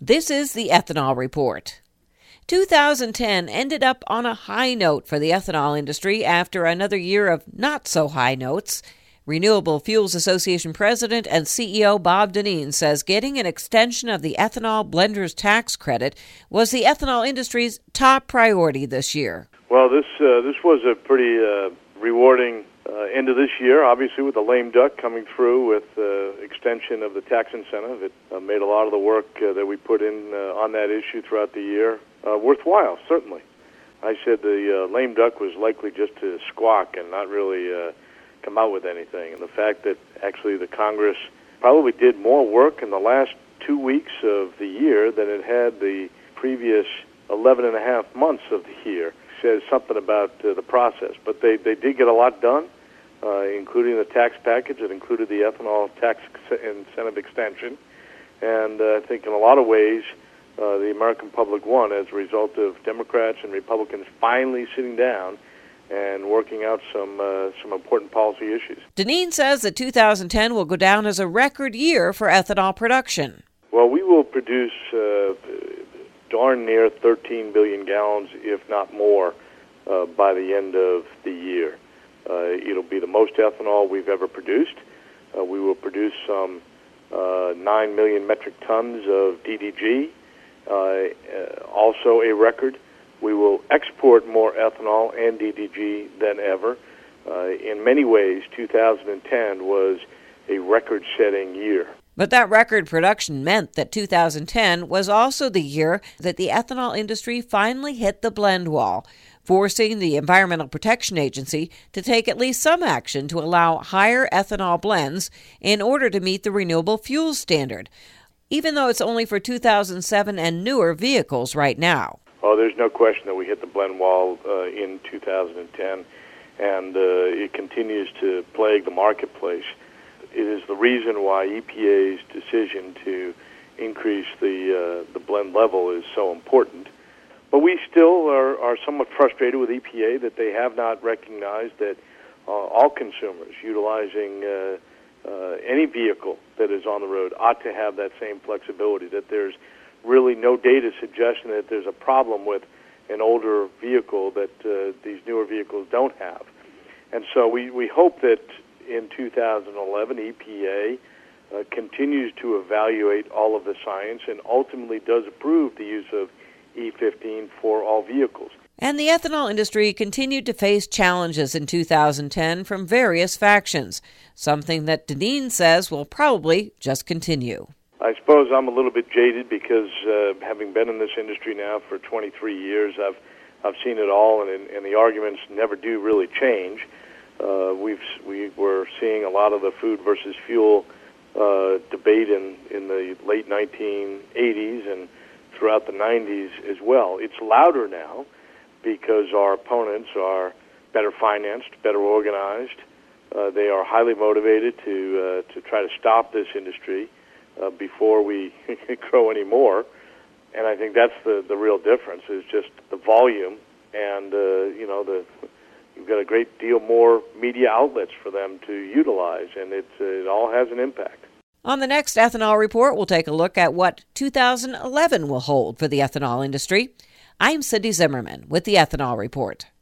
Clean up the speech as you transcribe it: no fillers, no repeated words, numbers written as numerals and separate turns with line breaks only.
This is the Ethanol Report. 2010 ended up on a high note for the ethanol industry after another year of not-so-high notes. Renewable Fuels Association President and CEO Bob Dinneen says getting an extension of the ethanol blenders tax credit was the ethanol industry's top priority this year.
Well, this was a pretty rewarding end of this year, obviously, with the lame duck coming through with extension of the tax incentive. It made a lot of the work that we put in on that issue throughout the year worthwhile, certainly. I said the lame duck was likely just to squawk and not really come out with anything. And the fact that actually the Congress probably did more work in the last 2 weeks of the year than it had the previous 11 and a half months of the year says something about the process. But they did get a lot done, including the tax package that included the ethanol tax incentive extension. And I think in a lot of ways, the American public won as a result of Democrats and Republicans finally sitting down and working out some important policy issues.
Dinneen says that 2010 will go down as a record year for ethanol production.
Well, we will produce darn near 13 billion gallons, if not more, by the end of the year. It'll be the most ethanol we've ever produced. We will produce some 9 million metric tons of DDG, also a record. We will export more ethanol and DDG than ever. In many ways, 2010 was a record-setting year.
But that record production meant that 2010 was also the year that the ethanol industry finally hit the blend wall, forcing the Environmental Protection Agency to take at least some action to allow higher ethanol blends in order to meet the renewable fuels standard, even though it's only for 2007 and newer vehicles right now.
Oh, there's no question that we hit the blend wall in 2010, and it continues to plague the marketplace. It is the reason why EPA's decision to increase the blend level is so important. But we still are somewhat frustrated with EPA that they have not recognized that all consumers utilizing any vehicle that is on the road ought to have that same flexibility, that there's really no data suggesting that there's a problem with an older vehicle that these newer vehicles don't have. And so we hope that in 2011, EPA continues to evaluate all of the science and ultimately does approve the use of E15 for all vehicles.
And the ethanol industry continued to face challenges in 2010 from various factions, something that Dinneen says will probably just continue.
I suppose I'm a little bit jaded because having been in this industry now for 23 years, I've seen it all, and the arguments never do really change. We were seeing a lot of the food versus fuel debate in the late 1980s and throughout the 90s as well. It's louder now because our opponents are better financed, better organized. They are highly motivated to try to stop this industry before we grow any more. And I think that's the real difference, is just the volume and, you've got a great deal more media outlets for them to utilize, and it all has an impact.
On the next Ethanol Report, we'll take a look at what 2011 will hold for the ethanol industry. I'm Cindy Zimmerman with the Ethanol Report.